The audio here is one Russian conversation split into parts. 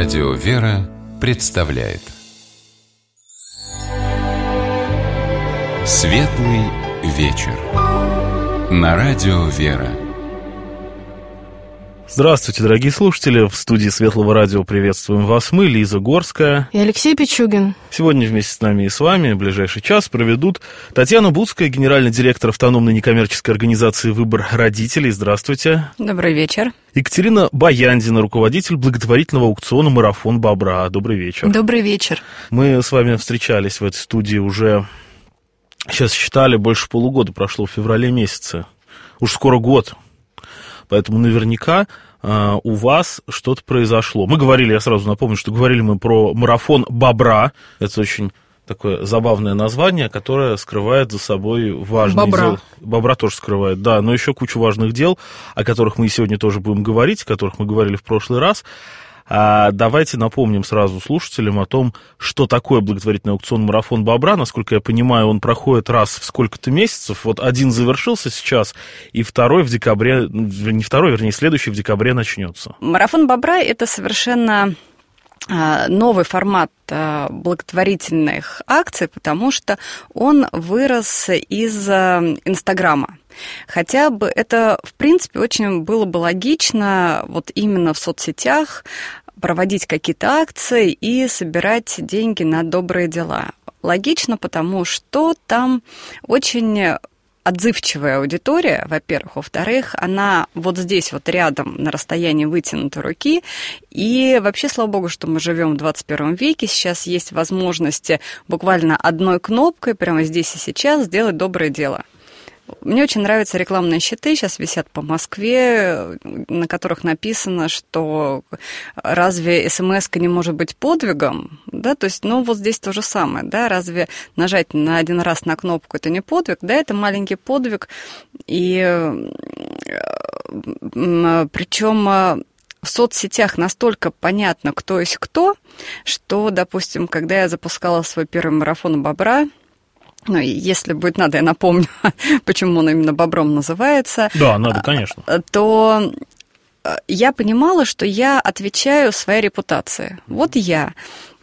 Радио «Вера» представляет Светлый вечер на Радио «Вера». Здравствуйте, дорогие слушатели. В студии Светлого радио приветствуем вас мы, Лиза Горская и Алексей Пичугин. Сегодня вместе с нами и с вами в ближайший час проведут Татьяна Буцкая, генеральный директор автономной некоммерческой организации «Выбор родителей». Здравствуйте. Добрый вечер. Екатерина Баяндина, руководитель благотворительного аукциона «Марафон Бобра». Добрый вечер. Добрый вечер. Мы с вами встречались в этой студии уже, сейчас считали, больше полугода прошло, в феврале месяце. Уж скоро год. Поэтому наверняка у вас что-то произошло. Мы говорили, я сразу напомню, что говорили мы про марафон Бобра. Это очень такое забавное название, которое скрывает за собой важные дела. Бобра тоже скрывает, да, но еще кучу важных дел, о которых мы сегодня тоже будем говорить, о которых мы говорили в прошлый раз. Давайте напомним сразу слушателям о том, что такое благотворительный аукцион «Марафон Бобра». Насколько я понимаю, он проходит раз в сколько-то месяцев. Вот один завершился сейчас, и второй в декабре, не второй, вернее, следующий в декабре начнется. «Марафон Бобра» — это совершенно новый формат благотворительных акций, потому что он вырос из Инстаграма. Хотя бы это, в принципе, очень было бы логично вот именно в соцсетях проводить какие-то акции и собирать деньги на добрые дела. Логично, потому что там очень отзывчивая аудитория, во-первых. Во-вторых, она вот здесь вот рядом, на расстоянии вытянутой руки. И вообще, слава богу, что мы живем в 21 веке. Сейчас есть возможности буквально одной кнопкой прямо здесь и сейчас сделать доброе дело. Мне очень нравятся рекламные щиты, сейчас висят по Москве, на которых написано, что разве СМС-ка не может быть подвигом, да, то есть, ну, вот здесь то же самое, да, разве нажать на один раз на кнопку это не подвиг, да, это маленький подвиг, и причем в соцсетях настолько понятно, кто есть кто, что, допустим, когда я запускала свой первый марафон Бобра, ну, если будет надо, я напомню, почему он именно Бобром называется. Да, надо, конечно. То я понимала, что я отвечаю своей репутации. Вот я.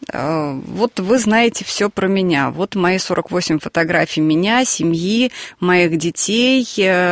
Вот вы знаете все про меня. Вот мои 48 фотографий меня, семьи, моих детей.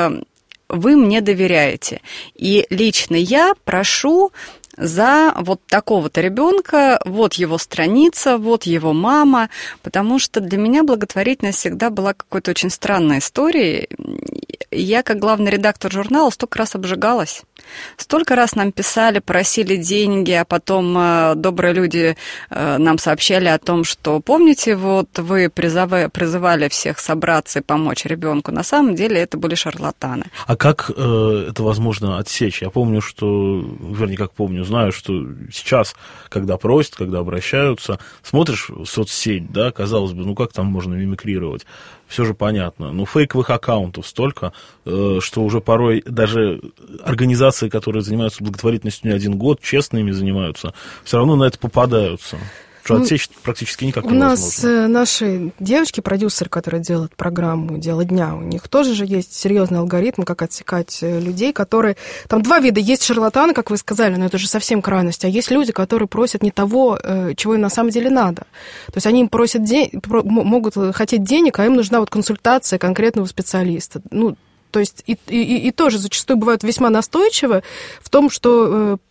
Вы мне доверяете. И лично я прошу за вот такого-то ребенка, вот его страница, вот его мама, потому что для меня благотворительность всегда была какой-то очень странной историей. Я, как главный редактор журнала, столько раз обжигалась. Столько раз нам писали, просили деньги, а потом добрые люди нам сообщали о том, что, помните, вот вы призывали всех собраться и помочь ребенку. На самом деле это были шарлатаны. А как это возможно отсечь? Я помню, что, вернее, как помню, знаю, что сейчас, когда просят, когда обращаются, смотришь в соцсеть, да, казалось бы, ну как там можно мимикрировать? Все же понятно. Но фейковых аккаунтов столько, что уже порой даже организации, которые занимаются благотворительностью не один год, честно ими занимаются, все равно на это попадаются. Что отсечь практически никак невозможно. У нас наши девочки-продюсеры, которые делают программу «Дело дня», у них тоже же есть серьезный алгоритм, как отсекать людей, которые... Там два вида. Есть шарлатаны, как вы сказали, но это же совсем крайность. А есть люди, которые просят не того, чего им на самом деле надо. То есть они им просят могут хотеть денег, а им нужна вот консультация конкретного специалиста. Ну, то есть и тоже зачастую бывают весьма настойчивы в том, чтобы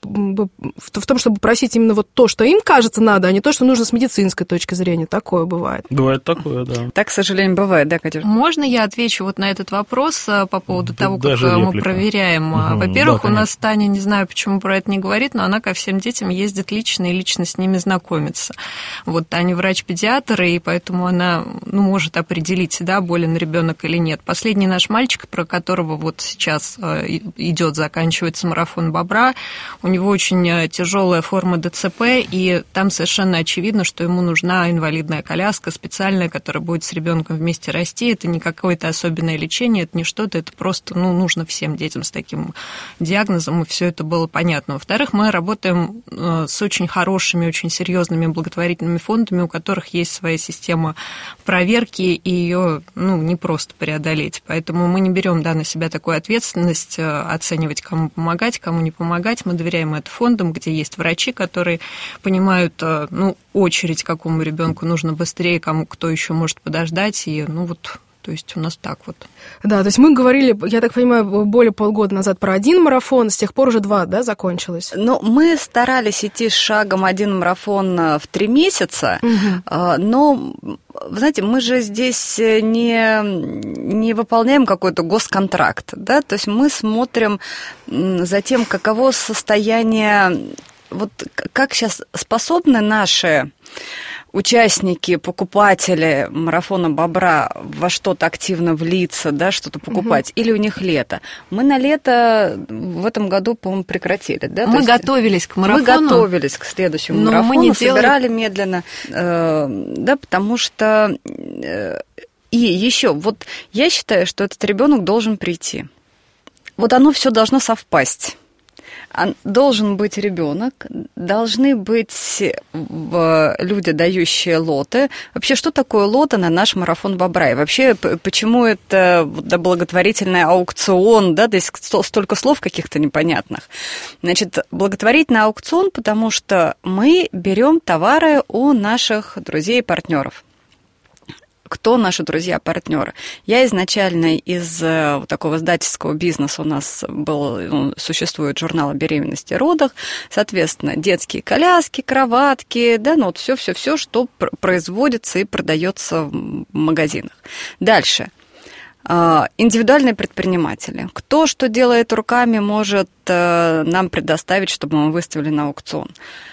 просить именно вот то, что им кажется надо, а не то, что нужно с медицинской точки зрения. Такое бывает. Бывает такое, да. Так, к сожалению, бывает, да, Катюш? Можно я отвечу вот на этот вопрос по поводу того, как мы проверяем? Во-первых, да, у нас Таня, не знаю, почему про это не говорит, но она ко всем детям ездит лично и лично с ними знакомится. Вот Таня врач-педиатр, и поэтому она может определить, да, болен ребенок или нет. Последний наш мальчик, про которого вот сейчас заканчивается марафон Бобра, у него очень тяжелая форма ДЦП, и там совершенно очевидно, что ему нужна инвалидная коляска специальная, которая будет с ребенком вместе расти. Это не какое-то особенное лечение, это не что-то, это просто нужно всем детям с таким диагнозом, и все это было понятно. Во-вторых, мы работаем с очень хорошими, очень серьезными благотворительными фондами, у которых есть своя система проверки, и ее не просто преодолеть. Поэтому мы не берем берем, да, на себя такую ответственность оценивать, кому помогать, кому не помогать. Мы доверяем это фондам, где есть врачи, которые понимают, ну, очередь, какому ребенку нужно быстрее, кому кто еще может подождать. И, ну, вот, то есть у нас так вот. Да, то есть мы говорили, я так понимаю, более полгода назад про 1 марафон, с тех пор уже 2, да, закончилось? Ну, мы старались идти с шагом 1 марафон в 3 месяца, но, вы знаете, мы же здесь не выполняем какой-то госконтракт, да, то есть мы смотрим за тем, каково состояние, вот как сейчас способны наши участники, покупатели марафона «Бобра» во что-то активно влиться, да, что-то покупать, или у них лето. Мы на лето в этом году, по-моему, прекратили. Да? Мы готовились к марафону. Мы готовились к следующему марафону, мы не собирали медленно, да, потому что... И еще, вот я считаю, что этот ребенок должен прийти. Вот оно все должно совпасть. Должен быть ребенок, должны быть люди, дающие лоты. Вообще, что такое лоты на наш марафон «Бобра»? И вообще, почему это благотворительный аукцион, да, здесь столько слов каких-то непонятных. Значит, благотворительный аукцион, потому что мы берем товары у наших друзей и партнеров. Кто наши друзья-партнеры? Я изначально из вот такого издательского бизнеса, у нас существует журнал о беременности и родах, соответственно, детские коляски, кроватки, да, ну вот все, что производится и продается в магазинах. Дальше. Индивидуальные предприниматели. Кто что делает руками, может нам предоставить, чтобы мы выставили на аукцион.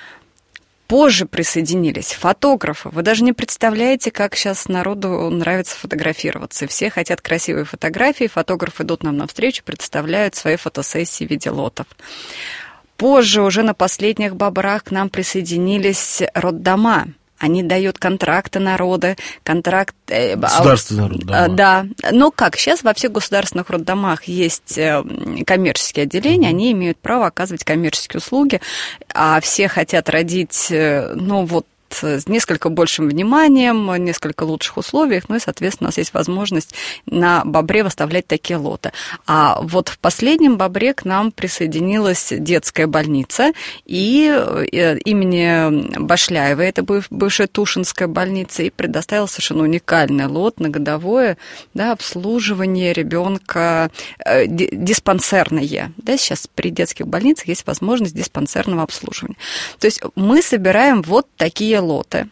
Позже присоединились фотографы. Вы даже не представляете, как сейчас народу нравится фотографироваться. Все хотят красивые фотографии. Фотографы идут нам навстречу, представляют свои фотосессии в виде лотов. Позже, уже на последних «Бобрах», к нам присоединились роддома. Они дают контракты на роды, Государственные роддома. Да. Но как? Сейчас во всех государственных роддомах есть коммерческие отделения, они имеют право оказывать коммерческие услуги, а все хотят родить, ну вот, с несколько большим вниманием, несколько лучших условиях, ну и, соответственно, у нас есть возможность на «Бобре» выставлять такие лоты. А вот в последнем «Бобре» к нам присоединилась детская больница, и имени Башляевой, это бывшая Тушинская больница, и предоставила совершенно уникальный лот на годовое, да, обслуживание ребенка диспансерное. Да, сейчас при детских больницах есть возможность диспансерного обслуживания. То есть мы собираем вот такие лоты.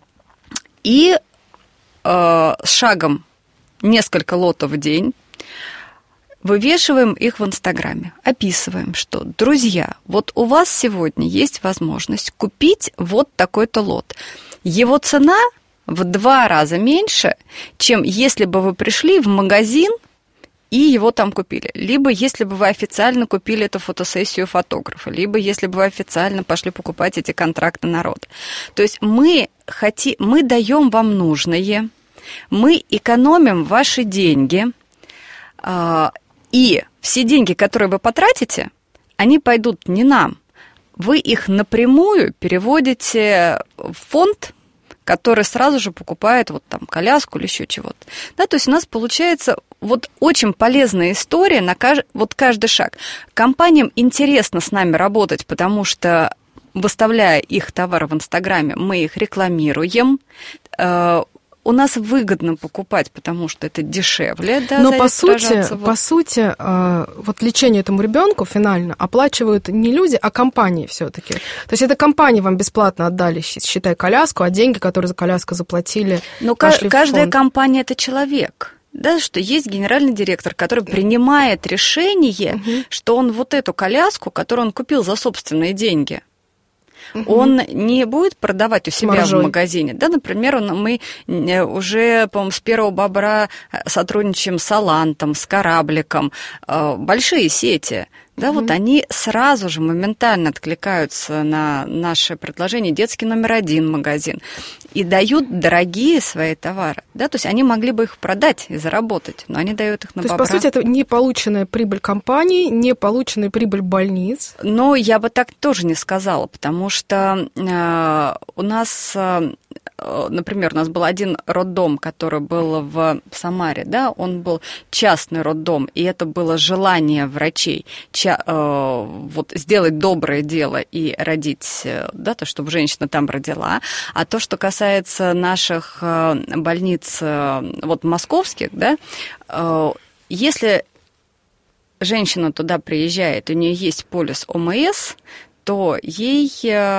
И с шагом несколько лотов в день вывешиваем их в Инстаграме, описываем, что, друзья, вот у вас сегодня есть возможность купить вот такой-то лот. Его цена в 2 раза меньше, чем если бы вы пришли в магазин и его там купили. Либо если бы вы официально купили эту фотосессию фотографа, либо если бы вы официально пошли покупать эти контракты на род. То есть мы даем вам нужное, мы экономим ваши деньги, и все деньги, которые вы потратите, они пойдут не нам. Вы их напрямую переводите в фонд, который сразу же покупает вот там коляску или еще чего-то. Да, то есть у нас получается вот очень полезная история на каждый шаг. Компаниям интересно с нами работать, потому что, выставляя их товары в Инстаграме, мы их рекламируем. У нас выгодно покупать, потому что это дешевле. Да, но по сути, вот лечение этому ребенку финально оплачивают не люди, а компании все-таки. То есть это компании вам бесплатно отдали, считай, коляску, а деньги, которые за коляску заплатили, но каждая компания – это человек. Да, что есть генеральный директор, который принимает решение, что он вот эту коляску, которую он купил за собственные деньги, он не будет продавать у себя в магазине. Да, например, мы уже, по-моему, с первого «Бобра» сотрудничаем с Алантом, с Корабликом, большие сети. Да, вот они сразу же моментально откликаются на наше предложение, детский номер 1 магазин, и дают дорогие свои товары. Да, то есть они могли бы их продать и заработать, но они дают их на «Бобра». То есть, по сути, это не полученная прибыль компаний, не полученная прибыль больниц? Но я бы так тоже не сказала, потому что у нас например, у нас был один роддом, который был в Самаре, да, он был частный роддом, и это было желание врачей вот сделать доброе дело и родить, да, то, чтобы женщина там родила. А то, что касается наших больниц, вот московских, да, если женщина туда приезжает, у нее есть полис ОМС, то ей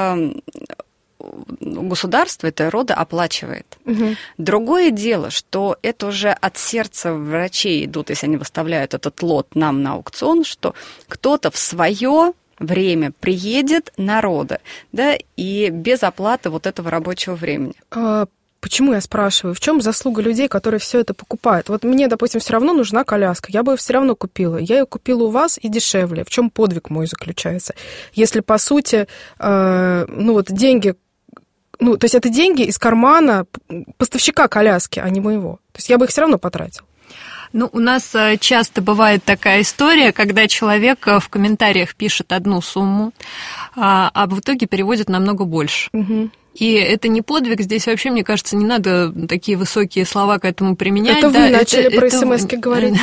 государство этой роды оплачивает. Угу. Другое дело, что это уже от сердца врачей идут, если они выставляют этот лот нам на аукцион, что кто-то в свое время приедет на роды, да, и без оплаты вот этого рабочего времени. Почему я спрашиваю? В чем заслуга людей, которые все это покупают? Вот мне, допустим, все равно нужна коляска. Я бы ее все равно купила. Я ее купила у вас и дешевле. В чем подвиг мой заключается? Если, по сути, вот деньги... то есть это деньги из кармана поставщика коляски, а не моего. То есть я бы их все равно потратила. У нас часто бывает такая история, когда человек в комментариях пишет одну сумму, а в итоге переводит намного больше. Угу. И это не подвиг, здесь вообще, мне кажется, не надо такие высокие слова к этому применять. Это вы начали про смс-ки говорить.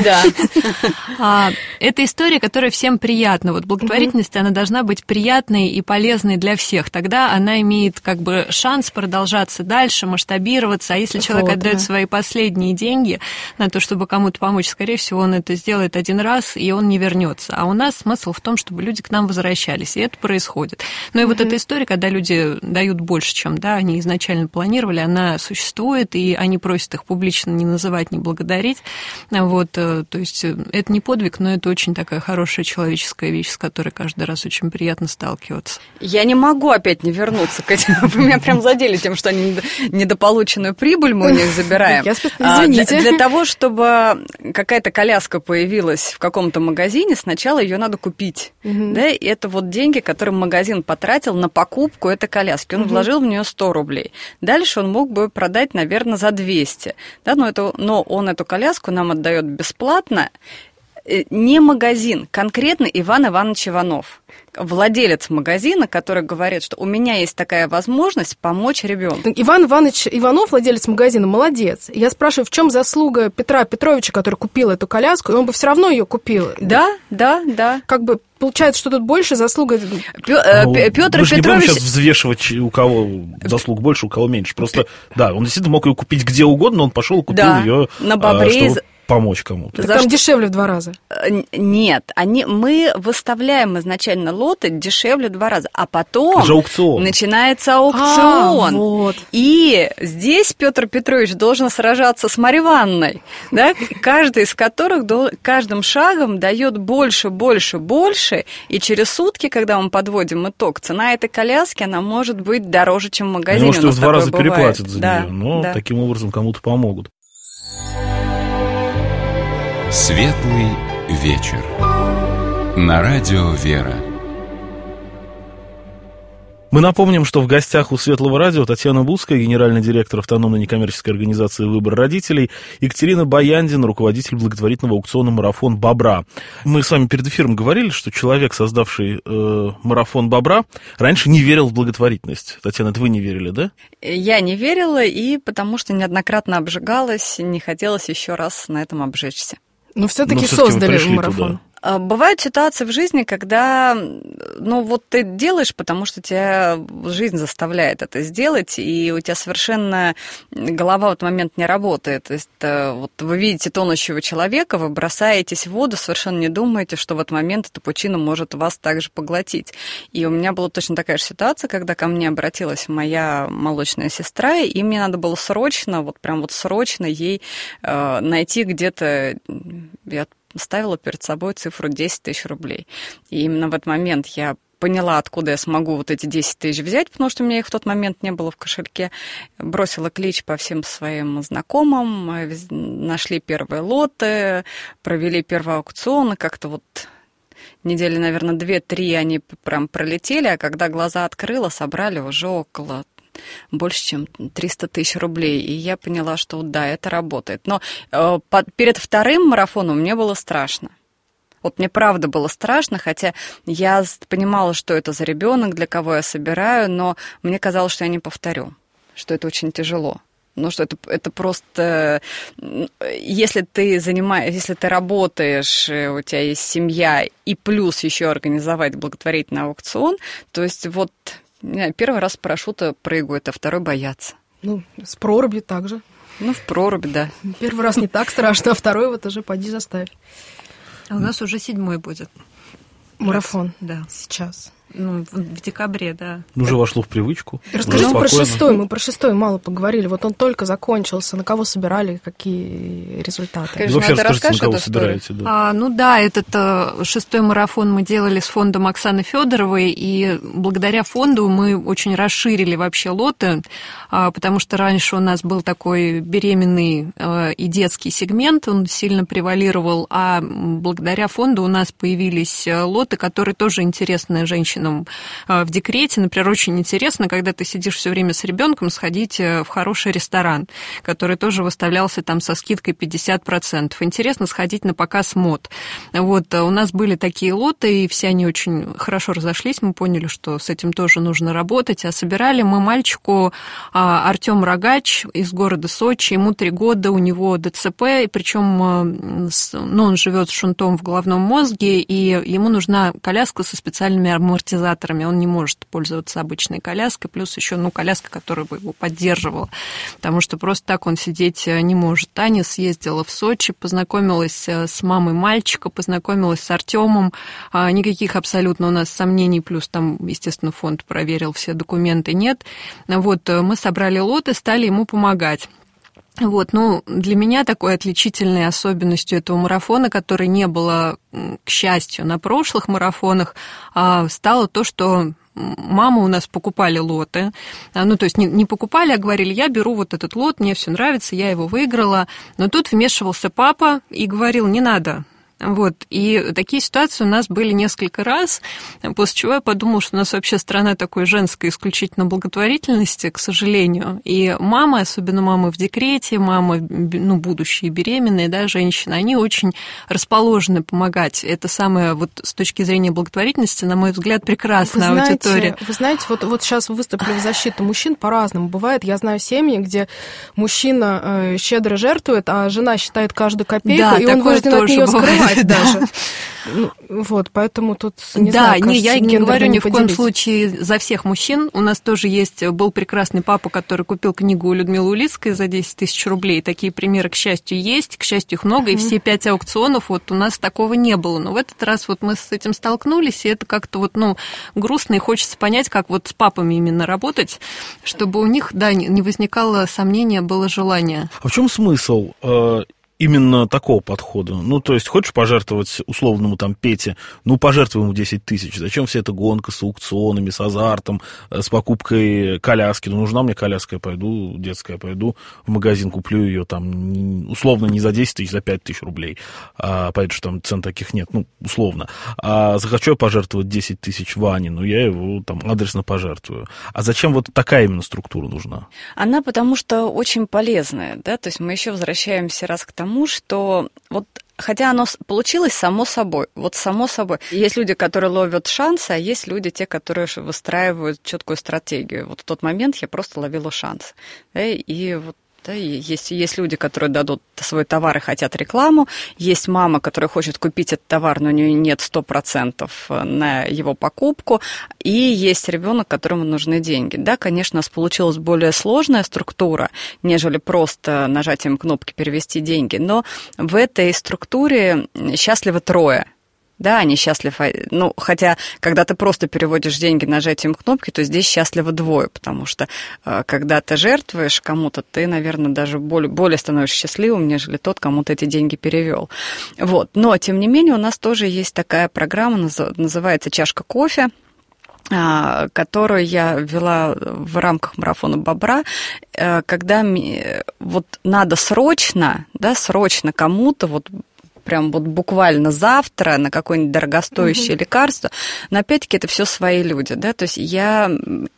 Да. Это история, которая всем приятна. Вот благотворительность, она должна быть приятной и полезной для всех. Тогда она имеет как бы шанс продолжаться дальше, масштабироваться. А если человек отдает свои последние деньги на то, чтобы кому-то помочь, скорее всего, он это сделает один раз, и он не вернется. А у нас смысл в том, чтобы люди к нам возвращались, и это происходит. Ну и вот эта история, когда люди дают больше, чем они изначально планировали, она существует, и они просят их публично не называть, не благодарить. Вот, то есть это не подвиг, но это очень такая хорошая человеческая вещь, с которой каждый раз очень приятно сталкиваться. Я не могу опять не вернуться к этому. Вы меня прям задели тем, что недополученную прибыль мы у них забираем. Извините. Для того, чтобы какая-то коляска появилась в каком-то магазине, сначала ее надо купить. Да? И это вот деньги, которые магазин потратил на покупку этой коляски. Он вложил в нее 100 рублей. Дальше он мог бы продать, наверное, за 200. Да? Но он эту коляску нам отдает бесплатно. Не магазин, конкретно Иван Иванович Иванов, владелец магазина, который говорит, что у меня есть такая возможность помочь ребенку. Иван Иванович Иванов, владелец магазина, молодец. Я спрашиваю, в чем заслуга Петра Петровича, который купил эту коляску, и он бы все равно ее купил. Да. Как бы получается, что тут больше заслуга... Петр Петрович... Мы не будем сейчас взвешивать, у кого заслуг больше, у кого меньше. Просто, он действительно мог ее купить где угодно, но он пошел и купил ее, на Бобре, чтобы помочь кому-то. Там дешевле в 2 раза. Нет, мы выставляем изначально лоты дешевле в 2 раза, а потом начинается аукцион. Вот. И здесь Петр Петрович должен сражаться с Марьей Ивановной, да, каждый из которых каждым шагом дает больше, и через сутки, когда мы подводим итог, цена этой коляски, она может быть дороже, чем в магазине. Может, в 2 раза переплатят за нее, но таким образом кому-то помогут. Светлый вечер. На радио «Вера». Мы напомним, что в гостях у Светлого радио Татьяна Буцкая, генеральный директор автономной некоммерческой организации «Выбор родителей», Екатерина Баяндина, руководитель благотворительного аукциона «Марафон Бобра». Мы с вами перед эфиром говорили, что человек, создавший «Марафон Бобра», раньше не верил в благотворительность. Татьяна, это вы не верили, да? Я не верила, и потому что неоднократно обжигалась, не хотелось еще раз на этом обжечься. Но все-таки создали марафон. Туда. Бывают ситуации в жизни, когда, ты делаешь, потому что тебя жизнь заставляет это сделать, и у тебя совершенно голова в этот момент не работает. То есть вы видите тонущего человека, вы бросаетесь в воду, совершенно не думаете, что в этот момент эта пучина может вас также поглотить. И у меня была точно такая же ситуация, когда ко мне обратилась моя молочная сестра, и мне надо было срочно ей найти где-то... Я ставила перед собой цифру 10 тысяч рублей. И именно в этот момент я поняла, откуда я смогу вот эти 10 тысяч взять, потому что у меня их в тот момент не было в кошельке. Бросила клич по всем своим знакомым, нашли первые лоты, провели первый аукцион, и как-то недели, наверное, 2-3 они прям пролетели, а когда глаза открыла, собрали уже около больше, чем 300 тысяч рублей. И я поняла, что да, это работает. Но перед вторым марафоном мне было страшно. Мне правда было страшно, хотя я понимала, что это за ребенок, для кого я собираю, но мне казалось, что я не повторю. что это очень тяжело. Ну, что это просто... Если ты работаешь, у тебя есть семья, и плюс еще организовать благотворительный аукцион, то есть вот первый раз с парашюта прыгают, а второй боятся. Ну, с прорубью также. Ну, в прорубь, да. Первый раз не так страшно, а второй вот уже поди заставь. А у нас уже 7-й будет. Марафон. Да. Сейчас. Ну, в декабре, да. Уже вошло в привычку. Расскажите про 6-й. Мы про 6-й мало поговорили. Вот он только закончился. На кого собирали, какие результаты? Конечно, Вообще надо расскажите, на кого рассказать эту собираете. Да. Ну да, этот 6-й марафон мы делали с фондом Оксаны Федоровой, и благодаря фонду мы очень расширили вообще лоты, потому что раньше у нас был такой беременный и детский сегмент, он сильно превалировал, а благодаря фонду у нас появились лоты, которые тоже интересны женщинам в декрете. Например, очень интересно, когда ты сидишь все время с ребенком, сходить в хороший ресторан, который тоже выставлялся там со скидкой 50%. Интересно сходить на показ мод. Вот, у нас были такие лоты, и все они очень хорошо разошлись. Мы поняли, что с этим тоже нужно работать. А собирали мы мальчику Артём Рогач из города Сочи. Ему 3 года, у него ДЦП, и причем он живет с шунтом в головном мозге, и ему нужна коляска со специальными амортизаторами. Он не может пользоваться обычной коляской, плюс еще коляска, которая бы его поддерживала, потому что просто так он сидеть не может. Таня съездила в Сочи, познакомилась с мамой мальчика, познакомилась с Артемом. Никаких абсолютно у нас сомнений, плюс там, естественно, фонд проверил все документы, нет. Вот, мы собрали лот и стали ему помогать. Вот, для меня такой отличительной особенностью этого марафона, которой не было, к счастью, на прошлых марафонах, стало то, что мамы у нас покупали лоты, то есть не покупали, а говорили, я беру вот этот лот, мне все нравится, я его выиграла, но тут вмешивался папа и говорил, не надо. Вот, и такие ситуации у нас были несколько раз, после чего я подумала, что у нас вообще страна такой женской исключительно благотворительности, к сожалению. И мамы, особенно мамы в декрете, мамы, будущие беременные, да, женщины, они очень расположены помогать. Это самое, вот с точки зрения благотворительности, на мой взгляд, прекрасная аудитория. Вы знаете, вот сейчас выступили в защиту мужчин по-разному. Бывает, я знаю семьи, где мужчина щедро жертвует, а жена считает каждую копейку, да, и он вынужден от нее скрывать. Даже. Вот, поэтому тут не знаю, кажется, я не говорю ни в коем случае за всех мужчин. У нас тоже был прекрасный папа, который купил книгу у Людмилы Улицкой за 10 тысяч рублей. Такие примеры, к счастью, есть, к счастью, их много, и все 5 аукционов, вот у нас такого не было. Но в этот раз вот мы с этим столкнулись, и это как-то грустно, и хочется понять, как вот с папами именно работать, чтобы у них, да, не возникало сомнения, было желание. А в чем смысл именно такого подхода? То есть, хочешь пожертвовать условному Пете, пожертвуй ему 10 тысяч. Зачем вся эта гонка с аукционами, с азартом, с покупкой коляски? Нужна мне коляска, я пойду, детская, пойду в магазин, куплю ее условно не за 10 тысяч, за 5 тысяч рублей. Понятно, что цен таких нет, условно. А захочу я пожертвовать 10 тысяч Ване, я его адресно пожертвую. А зачем вот такая именно структура нужна? Она потому что очень полезная, да, то есть мы еще возвращаемся раз к тому, что хотя оно получилось само собой. Есть люди, которые ловят шансы, а есть люди, те, которые выстраивают четкую стратегию. Вот в тот момент я просто ловила шанс. Да, есть люди, которые дадут свой товар и хотят рекламу, есть мама, которая хочет купить этот товар, но у нее нет 100% на его покупку, и есть ребенок, которому нужны деньги. Да, конечно, у нас получилась более сложная структура, нежели просто нажатием кнопки перевести деньги, но в этой структуре счастливы 3. Да, они счастливы. Хотя, когда ты просто переводишь деньги нажатием кнопки, то здесь счастливо 2, потому что, когда ты жертвуешь кому-то, ты, наверное, даже более становишься счастливым, нежели тот, кому ты эти деньги перевел. Вот. Но, тем не менее, у нас тоже есть такая программа, называется «Чашка кофе», которую я вела в рамках марафона Бобра, когда надо срочно кому-то прям вот буквально завтра на какое-нибудь дорогостоящее лекарство. Но опять-таки это все свои люди, да, то есть я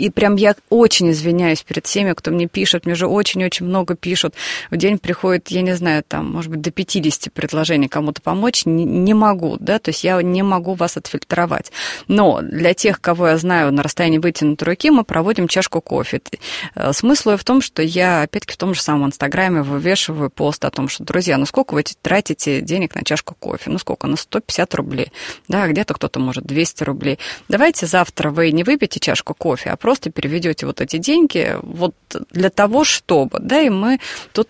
очень извиняюсь перед всеми, кто мне пишет, мне уже очень-очень много пишут. В день приходит, я не знаю, там, может быть, до 50 предложений кому-то помочь, не могу, да, то есть я не могу вас отфильтровать. Но для тех, кого я знаю на расстоянии вытянутой руки, мы проводим чашку кофе. Смысл в том, что я, опять-таки, в том же самом Инстаграме вывешиваю пост о том, что, друзья, ну сколько вы тратите денег на чашку кофе? Ну сколько? На 150 рублей. Да, где-то кто-то может 200 рублей. Давайте завтра вы не выпьете чашку кофе, а просто переведете вот эти деньги вот для того, чтобы, да, и мы тут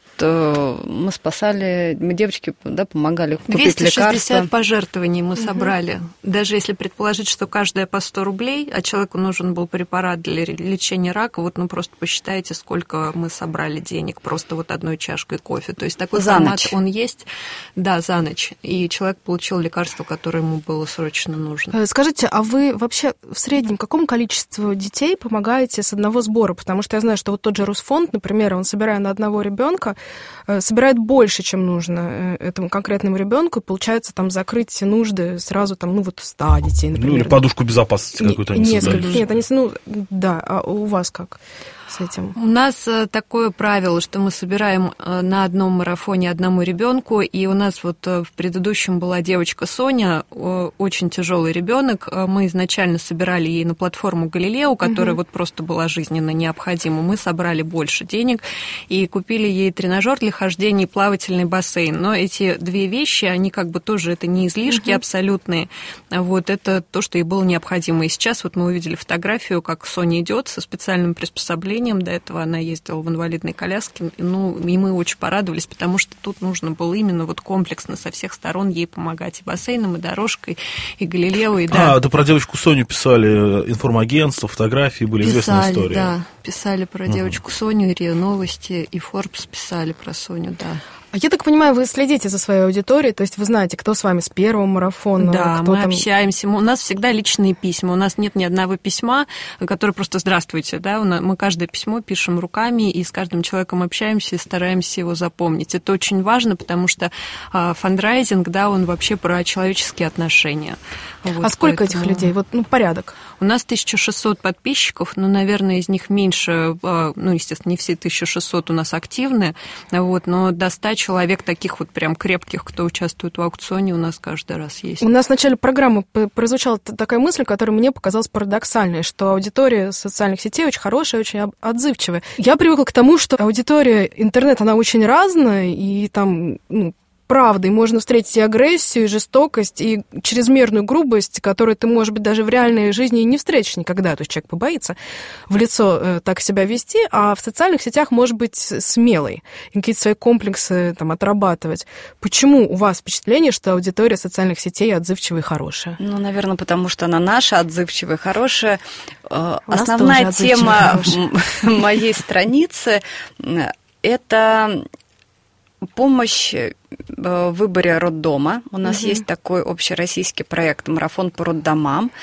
мы спасали, мы девочки, да, помогали купить 260 лекарства. Пожертвований мы собрали. Даже если предположить, что каждая по 100 рублей, а человеку нужен был препарат для лечения рака, вот ну просто посчитайте, сколько мы собрали денег просто вот одной чашкой кофе. То есть такой формат он есть, да, за ночь. И человек получил лекарство, которое ему было срочно нужно. Скажите, а вы вообще в среднем какому количеству детей помогаете с одного сбора? Потому что я знаю, что вот тот же Русфонд, например, он, собирая на одного ребенка, собирает больше, чем нужно этому конкретному ребенку, и получается там закрыть все нужды сразу там, ну вот 100 детей, например. Ну или подушку безопасности какую-то они создали. Нет, они, ну да, а у вас как с этим? У нас такое правило, что мы собираем на одном марафоне одному ребенку, и у нас вот в предыдущем была девочка Соня, очень тяжелый ребенок. Мы изначально собирали ей на платформу Галилео, которая вот просто была жизненно необходима. Мы собрали больше денег и купили ей тренажер для хождения и плавательный бассейн. Но эти две вещи, они как бы тоже, это не излишки абсолютные. Вот это то, что ей было необходимо. И сейчас вот мы увидели фотографию, как Соня идет со специальным приспособлением. До этого она ездила в инвалидной коляске. Ну, и мы очень порадовались, потому что тут нужно было именно вот комплексно со всех сторон ей помогать. И бассейном, и дорожкой, и Галилео, и да. Это про девочку Соню писали информагентство, фотографии, были известные истории. Да, писали про девочку Соню, и РИА Новости, и Forbes писали про Соню, да. Я так понимаю, вы следите за своей аудиторией, то есть вы знаете, кто с вами с первого марафона? Да, кто мы там... общаемся, у нас всегда личные письма, у нас нет ни одного письма, которое просто «здравствуйте», да, мы каждое письмо пишем руками, и с каждым человеком общаемся и стараемся его запомнить. Это очень важно, потому что фандрайзинг, да, он вообще про человеческие отношения. Вот, а сколько этих людей? Вот, ну, порядок. У нас 1600 подписчиков, но, наверное, из них меньше, ну, естественно, не все 1600 у нас активны, вот, но до 100 человек таких вот прям крепких, кто участвует в аукционе, у нас каждый раз есть. У нас в начале программы прозвучала такая мысль, которая мне показалась парадоксальной, что аудитория социальных сетей очень хорошая, очень отзывчивая. Я привыкла к тому, что аудитория интернета, она очень разная, и там, ну, правдой можно встретить и агрессию, и жестокость, и чрезмерную грубость, которую ты, может быть, даже в реальной жизни и не встретишь никогда. То есть человек побоится в лицо так себя вести, а в социальных сетях может быть смелый, и какие-то свои комплексы там отрабатывать. Почему у вас впечатление, что аудитория социальных сетей отзывчивая и хорошая? Ну, наверное, потому что она наша, отзывчивая, хорошая. Основная тема моей страницы – это помощь в выборе роддома. У нас есть такой общероссийский проект «Марафон по роддомам».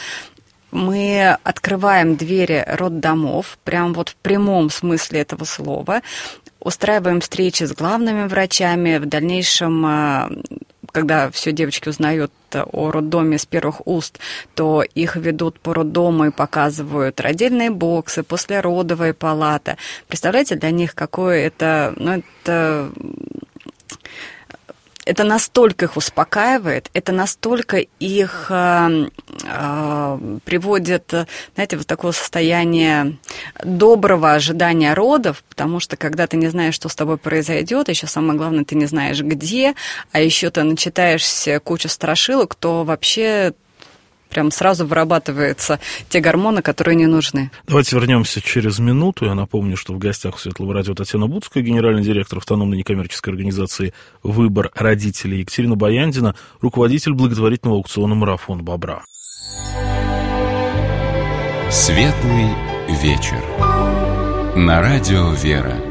Мы открываем двери роддомов, прям вот в прямом смысле этого слова, устраиваем встречи с главными врачами. В дальнейшем, когда все девочки узнают о роддоме с первых уст, то их ведут по роддому и показывают родильные боксы, послеродовая палата. Представляете, для них какое это... Ну, это настолько их успокаивает, это настолько их приводит, знаете, в такое состояние доброго ожидания родов, потому что когда ты не знаешь, что с тобой произойдет, еще самое главное, ты не знаешь где, а еще ты начитаешься кучу страшилок, то вообще прям сразу вырабатываются те гормоны, которые не нужны. Давайте вернемся через минуту. Я напомню, что в гостях у Светлого радио Татьяна Буцкая, генеральный директор автономной некоммерческой организации «Выбор родителей», Екатерина Баяндина, руководитель благотворительного аукциона «Марафон Бобра». Светлый вечер. На радио «Вера».